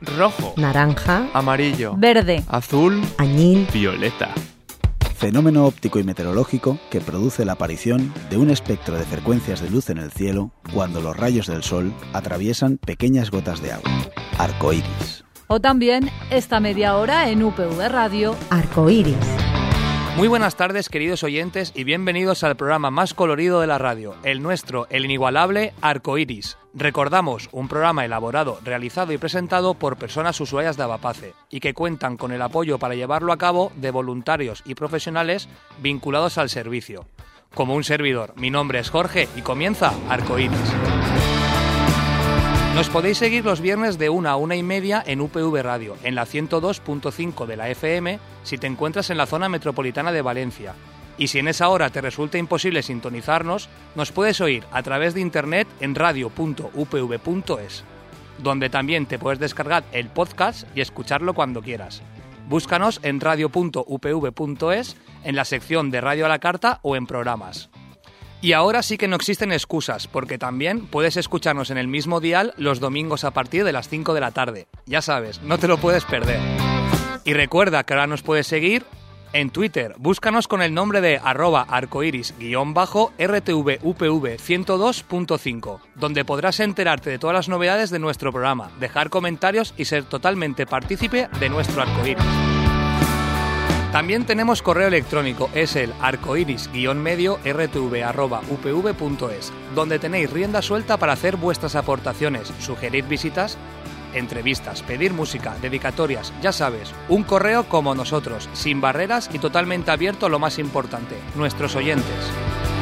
rojo, naranja, amarillo, verde, azul, añil, violeta. Fenómeno óptico y meteorológico que produce la aparición de un espectro de frecuencias de luz en el cielo cuando los rayos del sol atraviesan pequeñas gotas de agua. Arcoíris. o también esta media hora en UPV Radio. arcoíris. Muy buenas tardes, queridos oyentes, y bienvenidos al programa más colorido de la radio, el nuestro, el inigualable Arcoíris. Recordamos, un programa elaborado, realizado y presentado por personas usuarias de Avapace y que cuentan con el apoyo para llevarlo a cabo de voluntarios y profesionales vinculados al servicio. Como un servidor, mi nombre es Jorge y comienza Arcoíris. Nos podéis seguir los viernes de 1 a 1:30 en UPV Radio, en la 102.5 de la FM, si te encuentras en la zona metropolitana de Valencia. Y si en esa hora te resulta imposible sintonizarnos, nos puedes oír a través de internet en radio.upv.es, donde también te puedes descargar el podcast y escucharlo cuando quieras. Búscanos en radio.upv.es, en la sección de Radio a la Carta o en programas. Y ahora sí que no existen excusas, porque también puedes escucharnos en el mismo dial los domingos a partir de las 5 de la tarde. Ya sabes, no te lo puedes perder. Y recuerda que ahora nos puedes seguir en Twitter. Búscanos con el nombre de @arcoiris_RTVUPV102.5, donde podrás enterarte de todas las novedades de nuestro programa, dejar comentarios y ser totalmente partícipe de nuestro arcoíris. También tenemos correo electrónico, es el arcoiris_medio@upv.es, donde tenéis rienda suelta para hacer vuestras aportaciones, sugerir visitas, entrevistas, pedir música, dedicatorias, ya sabes, un correo como nosotros, sin barreras y totalmente abierto a lo más importante, nuestros oyentes.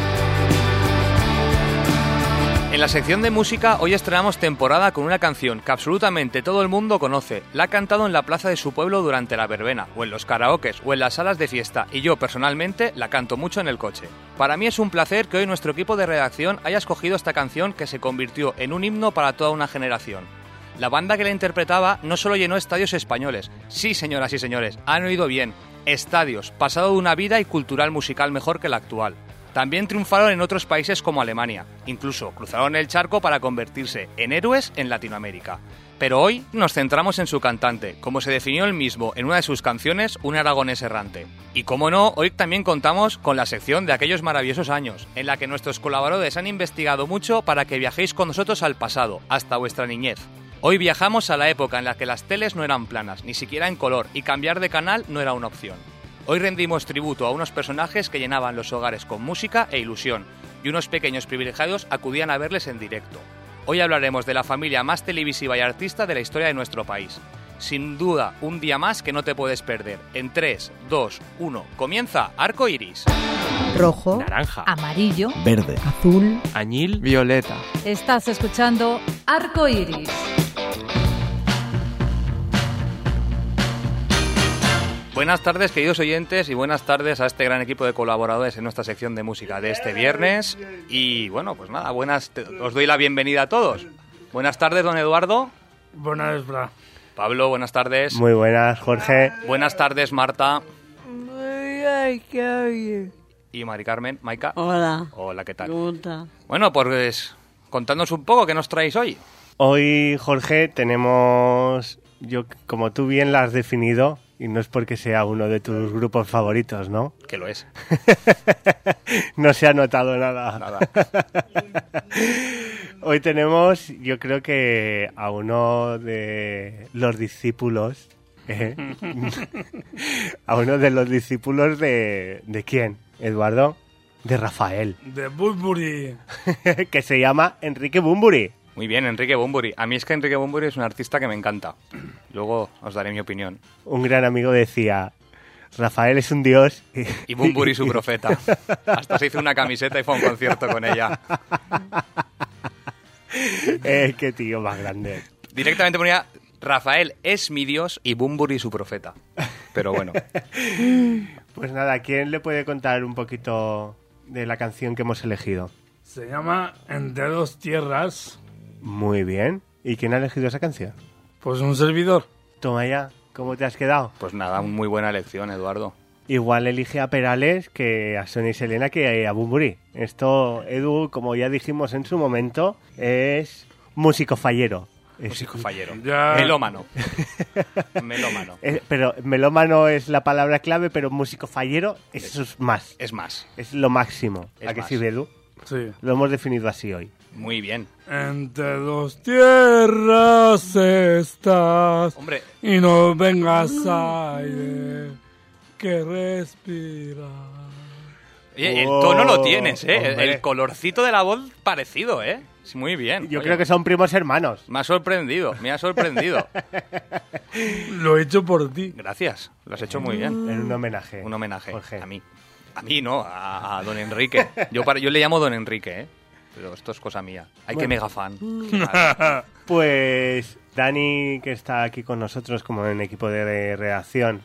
En la sección de música hoy estrenamos temporada con una canción que absolutamente todo el mundo conoce. La ha cantado en la plaza de su pueblo durante la verbena, o en los karaokes, o en las salas de fiesta, y yo personalmente la canto mucho en el coche. Para mí es un placer que hoy nuestro equipo de redacción haya escogido esta canción que se convirtió en un himno para toda una generación. La banda que la interpretaba no solo llenó estadios españoles, sí señoras y señores, han oído bien, estadios, pasado de una vida y cultural musical mejor que la actual. También triunfaron en otros países como Alemania, incluso cruzaron el charco para convertirse en héroes en Latinoamérica. Pero hoy nos centramos en su cantante, como se definió él mismo en una de sus canciones, un aragonés errante. Y como no, hoy también contamos con la sección de aquellos maravillosos años, en la que nuestros colaboradores han investigado mucho para que viajéis con nosotros al pasado, hasta vuestra niñez. Hoy viajamos a la época en la que las teles no eran planas, ni siquiera en color, y cambiar de canal no era una opción. Hoy rendimos tributo a unos personajes que llenaban los hogares con música e ilusión, y unos pequeños privilegiados acudían a verles en directo. Hoy hablaremos de la familia más televisiva y artista de la historia de nuestro país. Sin duda, un día más que no te puedes perder. En 3, 2, 1, comienza Arcoíris. Rojo, Naranja, Amarillo, Verde. azul, añil, violeta. estás escuchando Arcoíris. Buenas tardes, queridos oyentes, y buenas tardes a este gran equipo de colaboradores en nuestra sección de música de este viernes. Y bueno, pues nada, os doy la bienvenida a todos. Buenas tardes, don Eduardo. Buenas, bra. Pablo, buenas tardes. Muy buenas, Jorge. Buenas tardes, Marta. Y Mari Carmen, Maika. Hola. Hola, ¿qué tal? ¿Cómo está? Bueno, pues contadnos un poco, ¿qué nos traéis hoy? Hoy, Jorge, tenemos, como tú bien la has definido, y no es porque sea uno de tus grupos favoritos, ¿no? Que lo es. No se ha notado nada. Nada. Hoy tenemos, yo creo que a uno de los discípulos, a uno de los discípulos ¿de quién, Eduardo? De Rafael. De Bunbury. Que se llama Enrique Bunbury. Muy bien, Enrique Bunbury. A mí es que Enrique Bunbury es un artista que me encanta. Luego os daré mi opinión. Un gran amigo decía, Rafael es un dios. Y Bunbury su profeta. Hasta se hizo una camiseta y fue a un concierto con ella. Qué tío más grande. Directamente ponía, Rafael es mi dios y Bunbury su profeta. Pero bueno. Pues nada, ¿quién le puede contar un poquito de la canción que hemos elegido? Se llama Entre dos tierras. Muy bien. ¿Y quién ha elegido esa canción? Pues un servidor. Toma ya, ¿cómo te has quedado? Pues nada, muy buena elección, Eduardo. Igual elige a Perales que a Sonia y Selena que a Bunbury. Esto, Edu, como ya dijimos en su momento, es músico fallero. Músico fallero. Ya. Melómano. Melómano. Pero melómano es la palabra clave, pero músico fallero, eso es más. Es más. Es lo máximo. Es ¿A que más. sí, Bedu? Sí. Lo hemos definido así hoy. Muy bien. Entre dos tierras estás. Hombre, Y no vengas aire que respirar. oye, el tono lo Oh, tienes, ¿eh? hombre. El colorcito de la voz parecido, ¿eh? Sí, muy bien. Yo Oye, creo que son primos hermanos. me ha sorprendido, me ha sorprendido. Lo he hecho por ti. Gracias, lo has hecho muy bien. En un homenaje. Un homenaje Jorge. a mí. A mí no, a don Enrique. Yo le llamo don Enrique, ¿eh? Pero esto es cosa mía. Hay que mega fan. Vale. Pues Dani, que está aquí con nosotros como en equipo de redacción,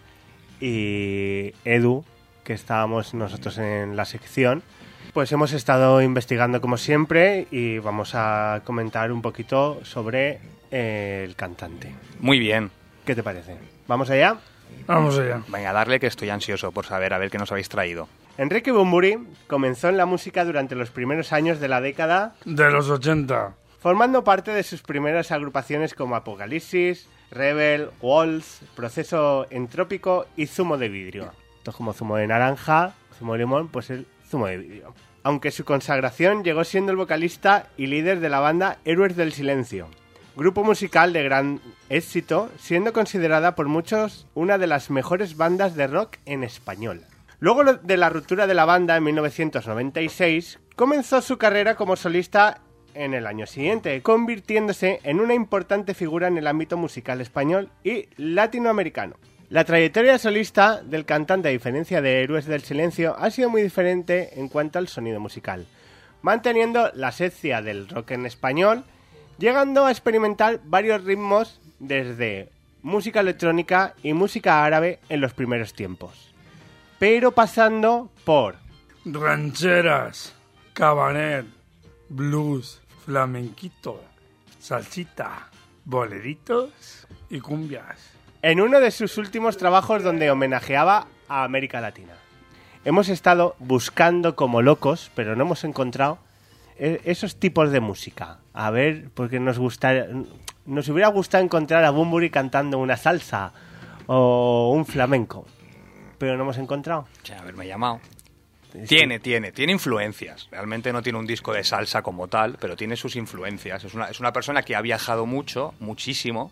y Edu, que estábamos nosotros en la sección, pues hemos estado investigando como siempre y vamos a comentar un poquito sobre el cantante. Muy bien. ¿Qué te parece? ¿Vamos allá? Vamos allá. Venga, a darle que estoy ansioso por saber, a ver qué nos habéis traído. Enrique Bunbury comenzó en la música durante los primeros años de la década, De los 80. formando parte de sus primeras agrupaciones como Apocalipsis, Rebel, Waltz, Proceso Entrópico y Zumo de Vidrio. Esto es como zumo de naranja, zumo de limón, pues el zumo de vidrio. Aunque su consagración llegó siendo el vocalista y líder de la banda Héroes del Silencio, grupo musical de gran éxito, siendo considerada por muchos una de las mejores bandas de rock en español. Luego de la ruptura de la banda en 1996, comenzó su carrera como solista en el año siguiente, convirtiéndose en una importante figura en el ámbito musical español y latinoamericano. La trayectoria solista del cantante, a diferencia de Héroes del Silencio, ha sido muy diferente en cuanto al sonido musical, manteniendo la esencia del rock en español, llegando a experimentar varios ritmos desde música electrónica y música árabe en los primeros tiempos, pero pasando por Rancheras, cabaret, blues, flamenquito, salsita, boleritos y cumbias. en uno de sus últimos trabajos donde homenajeaba a América Latina. Hemos estado buscando como locos, pero no hemos encontrado esos tipos de música. A ver, porque nos hubiera gustado encontrar a Bunbury cantando una salsa o un flamenco, pero no hemos encontrado. O haberme llamado. Tiene influencias. Realmente no tiene un disco de salsa como tal, pero tiene sus influencias. Es una persona que ha viajado mucho, muchísimo,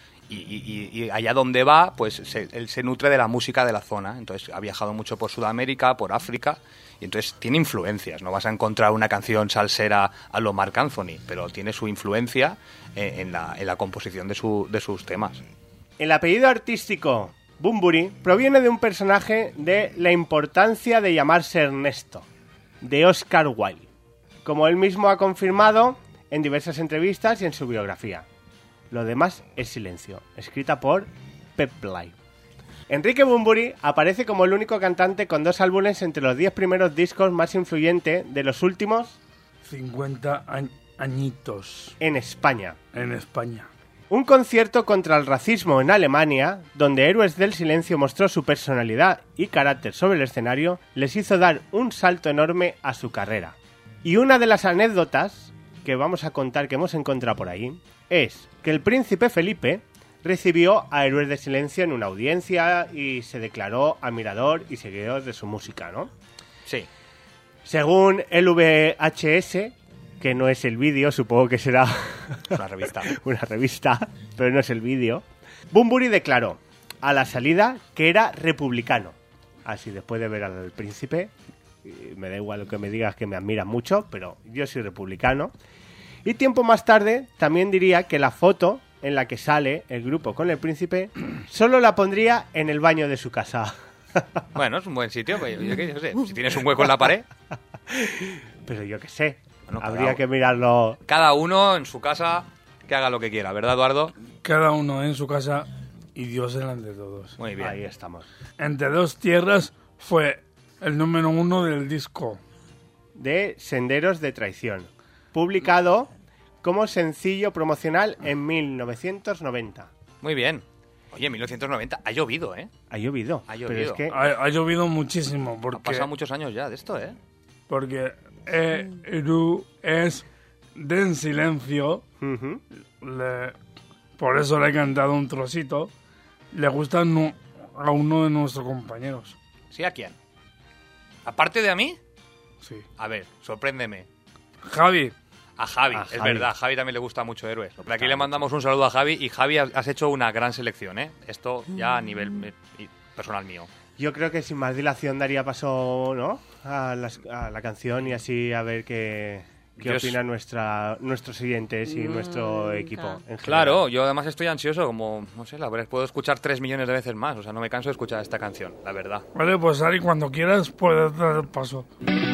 y allá donde va, pues él se nutre de la música de la zona. Entonces ha viajado mucho por Sudamérica, por África, y entonces tiene influencias. No vas a encontrar una canción salsera a lo Marc Anthony, pero tiene su influencia en la composición de sus temas. El apellido artístico Bunbury proviene de un personaje de La importancia de llamarse Ernesto, de Oscar Wilde, como él mismo ha confirmado en diversas entrevistas y en su biografía. Lo demás es silencio, escrita por Pep Blay. Enrique Bunbury aparece como el único cantante con 2 álbumes entre los 10 primeros discos más influyentes de los últimos 50 añitos en España. en España. Un concierto contra el racismo en Alemania, donde Héroes del Silencio mostró su personalidad y carácter sobre el escenario, les hizo dar un salto enorme a su carrera. Y una de las anécdotas que vamos a contar que hemos encontrado por ahí es que el príncipe Felipe recibió a Héroes del Silencio en una audiencia y se declaró admirador y seguidor de su música, ¿no? Sí. Según el VHS, que no es el vídeo, supongo que será Una revista. una revista, pero no es el vídeo, Bunbury declaró a la salida que era republicano. Así, después de ver al príncipe, me da igual lo que me digas, que me admiras mucho, pero yo soy republicano. Y tiempo más tarde también diría que la foto en la que sale el grupo con el príncipe solo la pondría en el baño de su casa. Bueno, es un buen sitio. Pues, yo sé, si tienes un hueco en la pared, Pero yo qué sé, Bueno, habría que mirarlo. cada uno en su casa que haga lo que quiera, ¿verdad, Eduardo? Cada uno en su casa y Dios delante de todos. Muy bien. Ahí estamos. Entre dos tierras fue el número 1 del disco. De Senderos de Traición, publicado como sencillo promocional en 1990. Muy bien. Oye, 1990 ha llovido, ¿eh? Ha llovido. Ha Pero llovido. es que Ha llovido muchísimo Han porque, pasado muchos años ya de esto, ¿eh? porque Héroes del Silencio Ujú. le por eso le he cantado un trocito. Le gusta a uno de nuestros compañeros. ¿Sí? ¿A quién? ¿Aparte de a mí? Sí. A ver, sorpréndeme. Javi. A Javi, A es Javi. verdad, a Javi también le gusta mucho Héroes. Por aquí le mandamos un saludo a Javi y Javi, has hecho una gran selección, ¿eh? Esto ya a nivel personal mío. Yo creo que sin más dilación daría paso, ¿no?, a la canción y así a ver qué opinan nuestros oyentes y nuestro equipo en general. Claro, yo además estoy ansioso, como, no sé, la verdad, puedo escuchar 3 millones de veces más, o sea, no me canso de escuchar esta canción, la verdad. Vale, pues Ari, cuando quieras puedes dar el paso.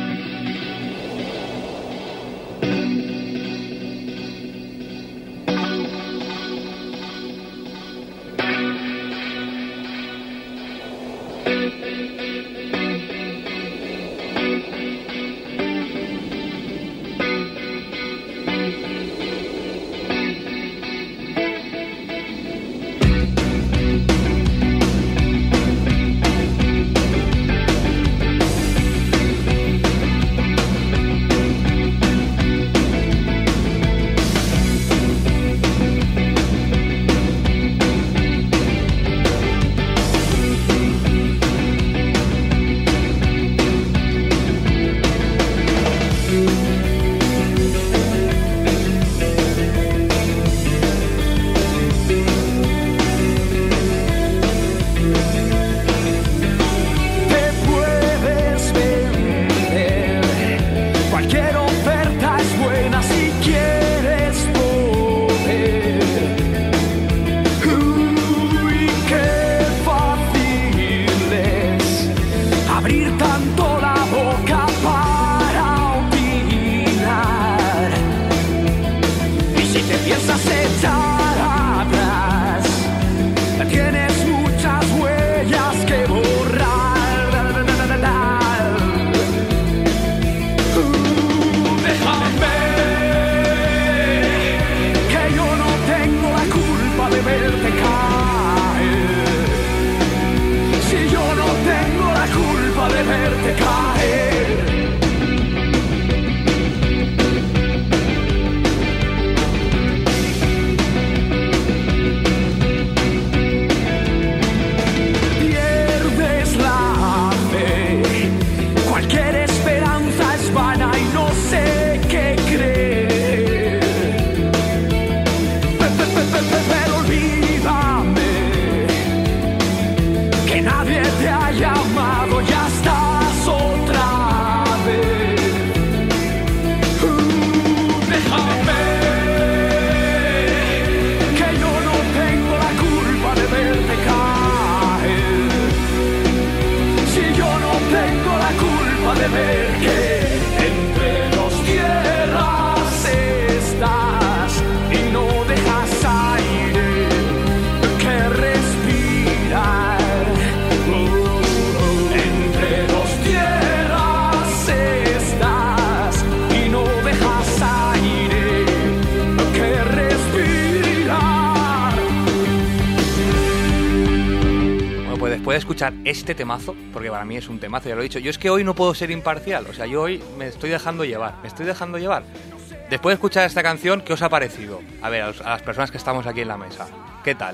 Puede escuchar este temazo, porque para mí es un temazo, ya lo he dicho. Yo es que hoy no puedo ser imparcial, o sea, yo hoy me estoy dejando llevar. Después de escuchar esta canción, ¿qué os ha parecido? A ver, a las personas que estamos aquí en la mesa, ¿qué tal?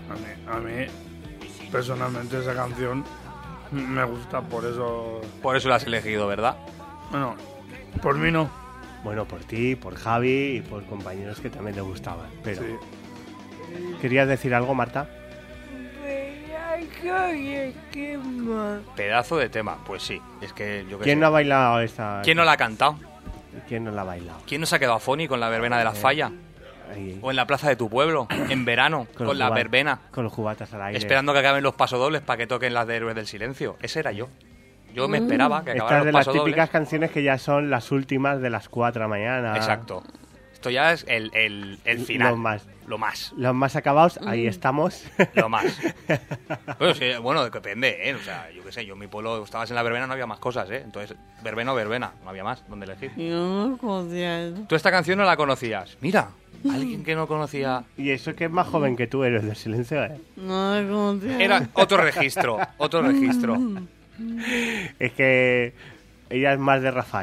A mí, personalmente, esa canción me gusta, por eso... Por eso la has elegido, ¿verdad? Bueno, por mí no. Bueno, por ti, por Javi y por compañeros que también te gustaban. Pero... Sí. ¿Querías decir algo, Marta? Pedazo de tema, pues sí. Es que yo ¿Quién no ha bailado esta? ¿Quién no la ha cantado? ¿Quién no la ha bailado? ¿Quién no se ha quedado afónico en la verbena de la falla? Ahí. O en la plaza de tu pueblo, en verano, con la verbena, Con los jubatas al aire. esperando que acaben los pasodobles para que toquen las de Héroes del Silencio. Ese era yo. Yo me esperaba que Estas acabaran de los las pasodobles. típicas canciones que ya son las últimas de las 4 de la mañana. Exacto. Esto ya es el final. Los más acabados, ahí estamos. Lo más. Pero sí, bueno, depende, ¿eh? O sea, yo qué sé, yo en mi pueblo estabas en la verbena, no había más cosas, ¿eh? Entonces, verbena o verbena, no había más donde elegir. Yo no conocía eso. Tú esta canción no la conocías. Mira, alguien que no conocía. Y eso que es más joven que tú, Héroes del Silencio, ¿eh? No la conocía. Era otro registro. Es que ella es más de Rafael.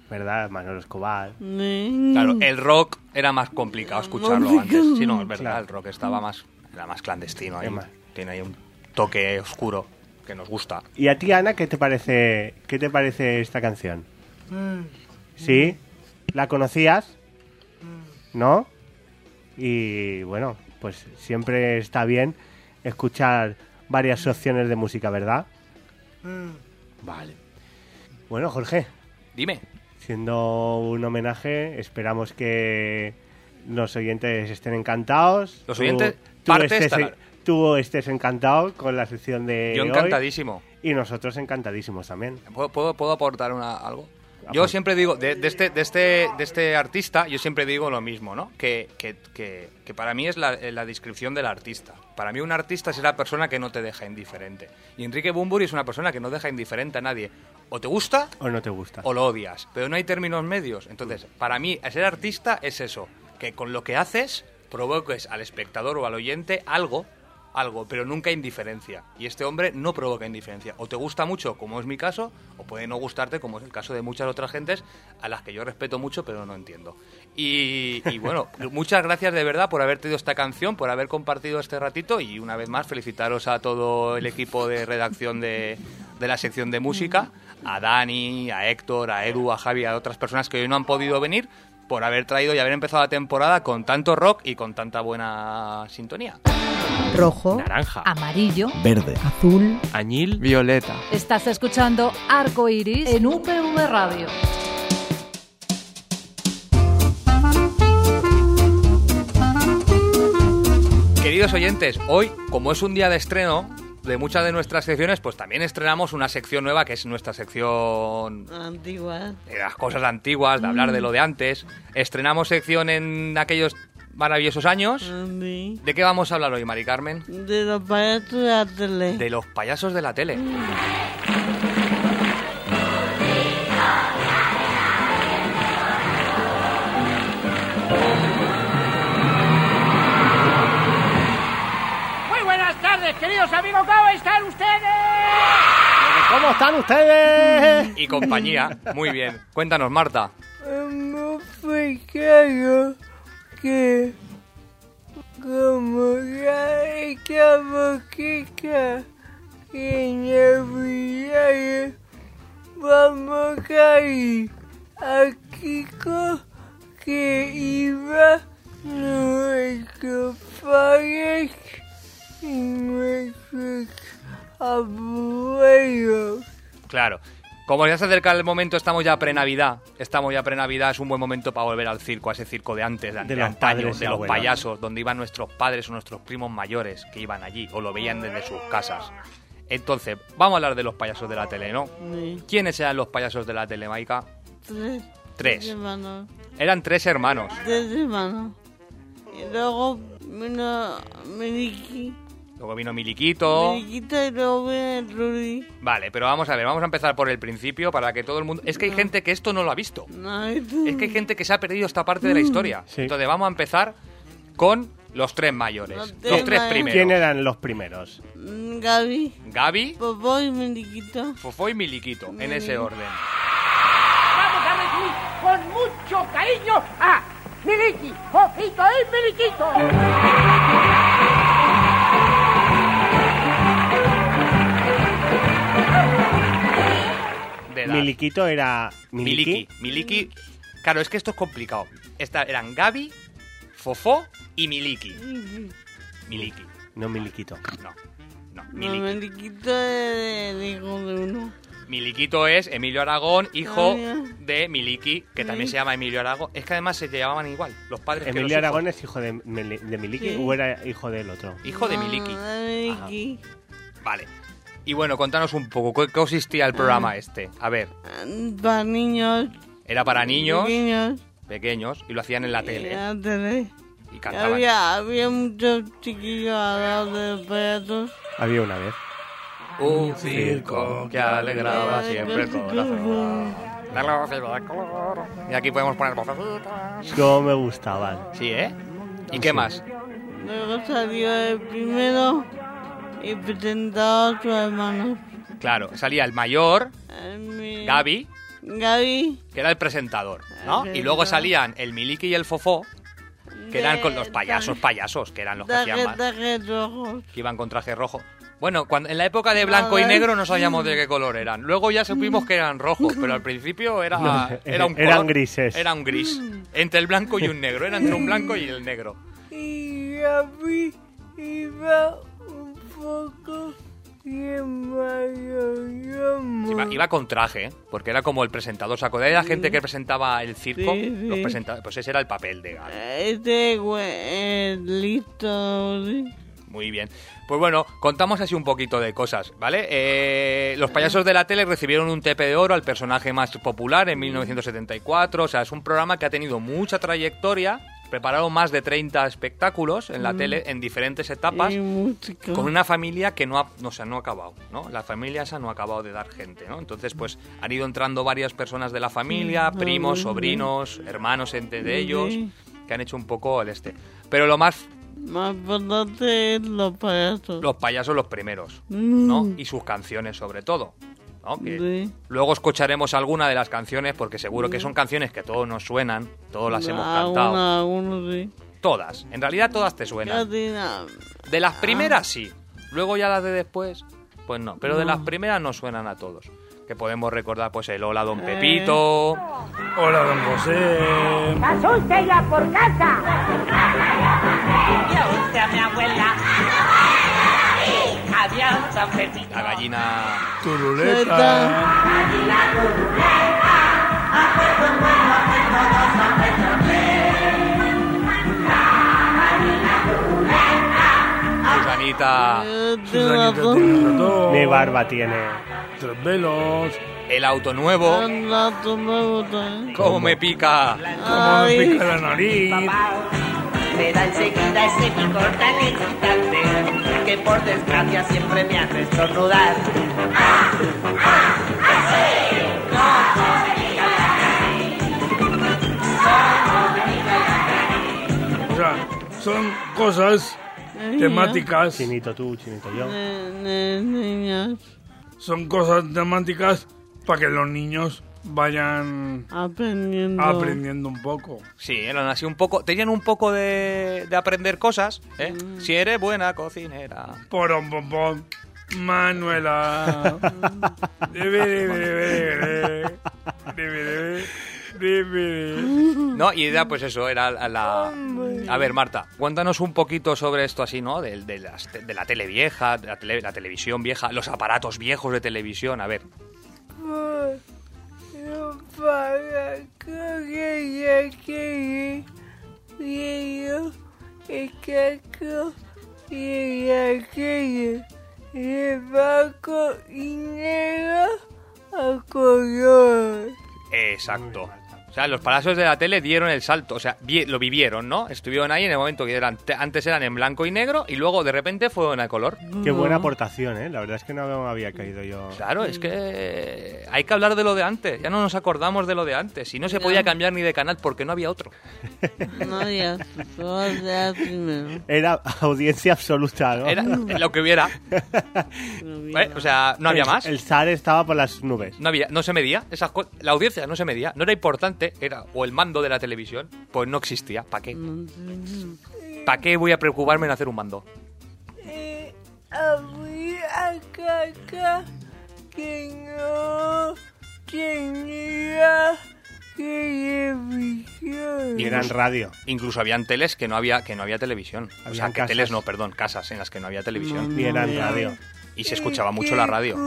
¿verdad? Manolo Escobar. Claro, el rock era más complicado escucharlo antes. Sí, no, es verdad, claro. El rock era más clandestino. Ahí. Tiene ahí un toque oscuro que nos gusta. ¿Y a ti, Ana, qué te parece esta canción? ¿Sí? ¿La conocías? ¿No? Y bueno, pues siempre está bien escuchar varias opciones de música, ¿verdad? Vale. Bueno, Jorge. Dime. Siendo un homenaje, esperamos que los oyentes estén encantados. Los oyentes, tú estés encantado con la sección de Yo encantadísimo. Hoy, y nosotros encantadísimos también. ¿Puedo aportar algo? Yo siempre digo, de este artista, yo siempre digo lo mismo, ¿no? Que para mí es la descripción del artista. Para mí un artista es la persona que no te deja indiferente. Y Enrique Bunbury es una persona que no deja indiferente a nadie. O te gusta o no te gusta. O lo odias. Pero no hay términos medios. Entonces, para mí, ser artista es eso. Que con lo que haces provoques al espectador o al oyente algo, pero nunca indiferencia. Y este hombre no provoca indiferencia. O te gusta mucho, como es mi caso, o puede no gustarte, como es el caso de muchas otras gentes, a las que yo respeto mucho, pero no entiendo. Y bueno, muchas gracias de verdad por haber tenido esta canción, por haber compartido este ratito, y una vez más felicitaros a todo el equipo de redacción de la sección de música, a Dani, a Héctor, a Edu, a Javi, a otras personas que hoy no han podido venir, por haber traído y haber empezado la temporada con tanto rock y con tanta buena sintonía. Rojo, naranja, amarillo, verde, azul, añil, violeta. Estás escuchando Arco Iris en UPV Radio. Queridos oyentes, hoy, como es un día de estreno de muchas de nuestras secciones, pues también estrenamos una sección nueva que es nuestra sección antigua, de las cosas antiguas, de hablar de lo de antes. Estrenamos sección en aquellos maravillosos años. Sí. ¿De qué vamos a hablar hoy, Mari Carmen? De los payasos de la tele. De los payasos de la tele. Queridos amigos, ¿cómo están ustedes? ¿Cómo están ustedes? Y compañía, muy bien. Cuéntanos, Marta. Muy pequeño que como ya estamos Kika en Navidad vamos a ir a Kiko que iba nuestros padres y nuestros abuelos. Claro. Como ya se acerca el momento, estamos ya pre-Navidad, es un buen momento para volver al circo, a ese circo de antes, de antaño, de los payasos, donde iban nuestros padres o nuestros primos mayores que iban allí, o lo veían desde sus casas. Entonces, vamos a hablar de los payasos de la tele, ¿no? Sí. ¿Quiénes eran los payasos de la tele, Maika? Tres hermanos. Eran 3 hermanos. 3 hermanos. Y luego vino Miliki. Luego vino Miliquito. Miliquito y luego vino Rudy. Vale, pero vamos a ver, vamos a empezar por el principio para que todo el mundo... Es que hay gente que esto no lo ha visto. Es que hay gente que se ha perdido esta parte de la historia. Sí. Entonces vamos a empezar con los 3 mayores. Los 3 primeros. ¿Quién eran los primeros? Gaby, Fofó y Miliquito. Fofó y Miliquito, en ese orden. Vamos a recibir con mucho cariño a Miliki, Fofito y Miliquito. Miliquito era... Miliki. Claro, es que esto es complicado. Eran Gaby, Fofó y Miliki. Miliki. No Miliquito. No, Miliquito es hijo de uno. Miliquito es Emilio Aragón, hijo de Miliki, que también se llama Emilio Aragón. Es que además se llamaban igual, los padres. ¿Emilio Aragón es hijo de Miliki o era hijo del otro? Hijo de Miliki. Vale. Y bueno, contanos un poco, ¿qué consistía el programa este? A ver. Para niños. Era para niños pequeños y lo hacían en la tele. En la tele. Y cantaban. Había muchos chiquillos al lado de los payasos. Había una vez. Un circo que alegraba siempre el corazón. Y aquí podemos poner vocecitas. Cómo me gustaban. Sí, ¿eh? ¿Y qué más? Luego salió el primero y presentaba a sus hermanos. Claro, salía el mayor, Gaby, Gaby. que era el presentador, ¿no? Y luego salían el Miliki y el Fofó, que eran con los payasos, que eran los que hacían más, que iban con traje rojo. Bueno, en la época de blanco y negro no sabíamos de qué color eran. Luego ya supimos que eran rojos, pero al principio era un color. Eran grises. Era un gris. Entre el blanco y un negro. Era entre un blanco y el negro. Y Gaby iba un poco bien mayor. Iba con traje, porque era como el presentador. ¿Se acordáis de la gente que presentaba el circo? Sí. Los presentadores. Pues ese era el papel de Gaby. Listo. Muy bien. Pues bueno, contamos así un poquito de cosas, ¿vale? Los payasos de la tele recibieron un TP de oro al personaje más popular en 1974. O sea, es un programa que ha tenido mucha trayectoria. Prepararon más de 30 espectáculos en la tele en diferentes etapas. Y música. Con una familia que no ha acabado, ¿no? La familia esa no ha acabado de dar gente, ¿no? Entonces, pues, han ido entrando varias personas de la familia, primos, sobrinos, hermanos entre ellos, que han hecho un poco el este. Pero lo más importante es los payasos. Los payasos los primeros, ¿no? Y sus canciones sobre todo, ¿no? Que luego escucharemos alguna de las canciones porque seguro que son canciones que todos nos suenan, todos las hemos cantado. Algunos sí. Todas, en realidad todas te suenan. De las primeras sí, luego ya las de después, pues no. Pero de las primeras nos suenan a todos. Que podemos recordar pues el Hola Don Pepito. Hola Don José. ¡Pasó usted ya por casa! Vio usted a mi abuela. Había un Don Pepito. La gallina Turuleta. Gallina turuleta. Susanita. Susanita tiene ratón. Mi barba tiene. 3 velos. El auto nuevo. ¿Cómo me pica? Como me pica la nariz. Me da enseguida ese picor tan excitante que por desgracia siempre me hace estornudar. O sea, son cosas temáticas. Chinito tú, chinito yo. Son cosas temáticas para que los niños vayan aprendiendo un poco. Sí, eran así un poco. Tenían un poco de aprender cosas, ¿eh? Si eres buena cocinera. Porom, pom, pom. Manuela. No, y era pues eso, era la... A ver, Marta, cuéntanos un poquito sobre esto así, ¿no? De la tele vieja, de la televisión vieja, los aparatos viejos de televisión, a ver. Exacto. O sea, los palacios de la tele dieron el salto, o sea, lo vivieron, ¿no? Estuvieron ahí en el momento que antes eran en blanco y negro y luego de repente fueron a color. Qué buena aportación, ¿eh? La verdad es que no me había caído yo. Claro, es que hay que hablar de lo de antes, ya no nos acordamos de lo de antes. Y no se podía cambiar ni de canal porque no había otro. No había, primero. Era audiencia absoluta, ¿no? Era lo que hubiera. O sea, no había más. El SAR estaba por las nubes. No se medía. La audiencia no se medía. No era importante. O el mando de la televisión. Pues no existía. ¿Para qué? ¿Para qué voy a preocuparme en hacer un mando? Había caca que no tenía televisión. Y eran radio. Incluso habían teles que no había televisión. O sea, que casas. teles no, perdón, casas en las que no había televisión. Y eran radio. Y se escuchaba mucho la radio.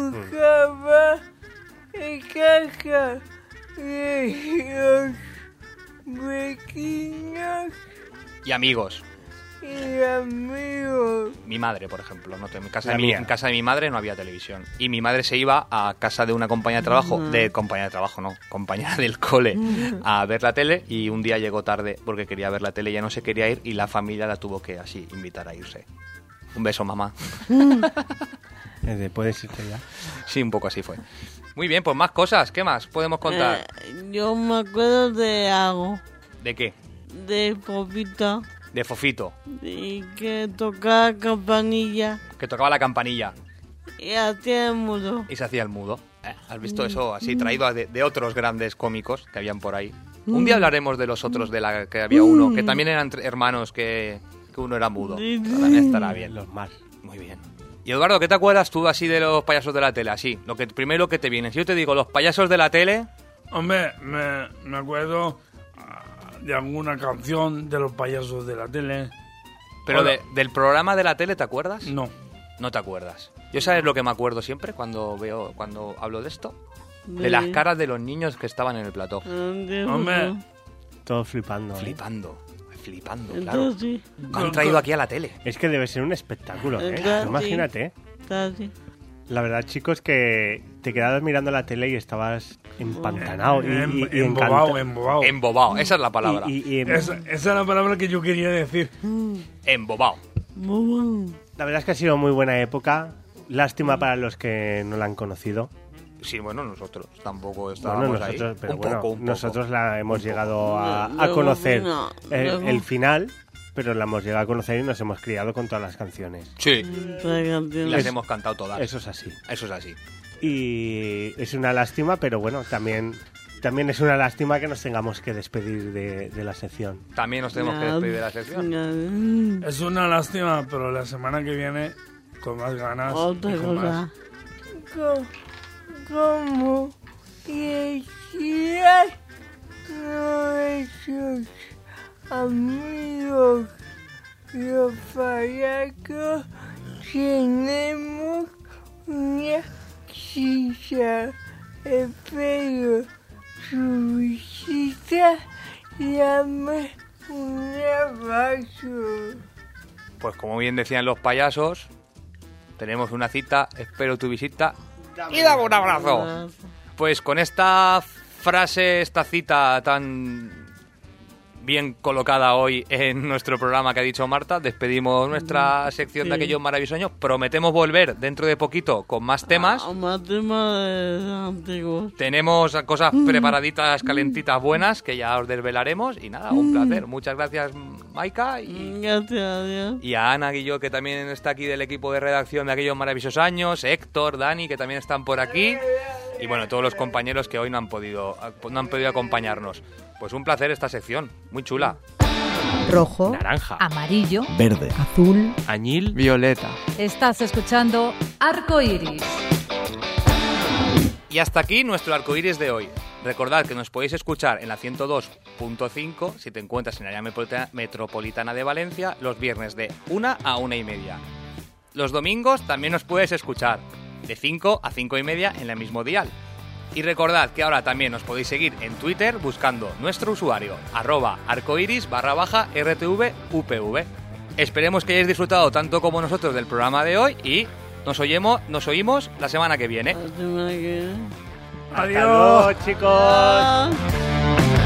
Caca de los vecinos Y amigos. y amigos. Mi madre, por ejemplo. ¿No? En mía. casa de mi madre no había televisión. Y mi madre se iba a casa de una compañera de trabajo. Compañera de trabajo, no. Compañera del cole. A ver la tele. Y un día llegó tarde porque quería ver la tele. Ya no se quería ir. Y la familia la tuvo que así invitar a irse. Un beso, mamá. ¿Puedes irte ya? Sí, un poco así fue. Muy bien, pues más cosas. ¿Qué más podemos contar? Yo me acuerdo de algo. ¿De qué? De Popito. De Fofito. Y que tocaba campanilla. Que tocaba la campanilla. Y hacía el mudo. Y se hacía el mudo. ¿Has visto eso así traído de otros grandes cómicos que habían por ahí? Un día hablaremos de los otros, que había uno, que también eran hermanos, que uno era mudo. También estará bien. Los más. Muy bien. Y Eduardo, ¿qué te acuerdas tú así de los payasos de la tele? Así, primero que te viene. Si yo te digo los payasos de la tele... Hombre, me acuerdo de alguna canción de los payasos de la tele. Pero del programa de la tele, ¿te acuerdas? No. No te acuerdas. ¿Yo sabes lo que me acuerdo siempre cuando hablo de esto? De las caras de los niños que estaban en el plató. Hombre. Todos flipando. Flipando, claro. Sí. Lo han traído aquí a la tele. Es que debe ser un espectáculo, ¿eh? Imagínate. La verdad, chicos, que te quedabas mirando la tele y estabas empantanado y embobado, esa es la palabra. Esa es la palabra que yo quería decir. Embobado. La verdad es que ha sido muy buena época. Lástima para los que no la han conocido. Sí, bueno, nosotros tampoco estábamos ahí. Pero un poco. Nosotros la hemos llegado a conocer el final, pero la hemos llegado a conocer y nos hemos criado con todas las canciones. Sí. Las hemos cantado todas. Eso es así. Y es una lástima, pero bueno, también es una lástima que nos tengamos que despedir de la sección. También nos tenemos que despedir de la sección. Es una lástima, pero la semana que viene, con más ganas. Como decían nuestros amigos los payasos, tenemos una cita. Espero su visita. Dame un abrazo. Pues como bien decían los payasos, tenemos una cita, espero tu visita. Y dame un abrazo. Pues con esta frase, esta cita tan bien colocada hoy en nuestro programa que ha dicho Marta, despedimos nuestra sección de aquellos maravillosos años. Prometemos volver dentro de poquito con más temas. Más temas antiguos. Tenemos cosas preparaditas, calentitas, buenas, que ya os desvelaremos. Y nada, un placer. Muchas gracias, Maika. Gracias a Dios. Y a Ana Guilló, que también está aquí del equipo de redacción de aquellos maravillosos años. Héctor, Dani, que también están por aquí. Y bueno, todos los compañeros que hoy no han podido acompañarnos. Pues un placer esta sección, muy chula. Rojo, naranja, amarillo, verde, azul, añil, violeta. Estás escuchando Arco Iris. Y hasta aquí nuestro Arco Iris de hoy. Recordad que nos podéis escuchar en la 102.5 si te encuentras en el área metropolitana de Valencia los viernes de 1 a 1:30. Los domingos también nos puedes escuchar de 5 a 5:30 en el mismo dial. Y recordad que ahora también nos podéis seguir en Twitter buscando nuestro usuario @arcoiris_RTV UPV. Esperemos que hayáis disfrutado tanto como nosotros del programa de hoy y nos oímos la semana que viene. Adiós, chicos.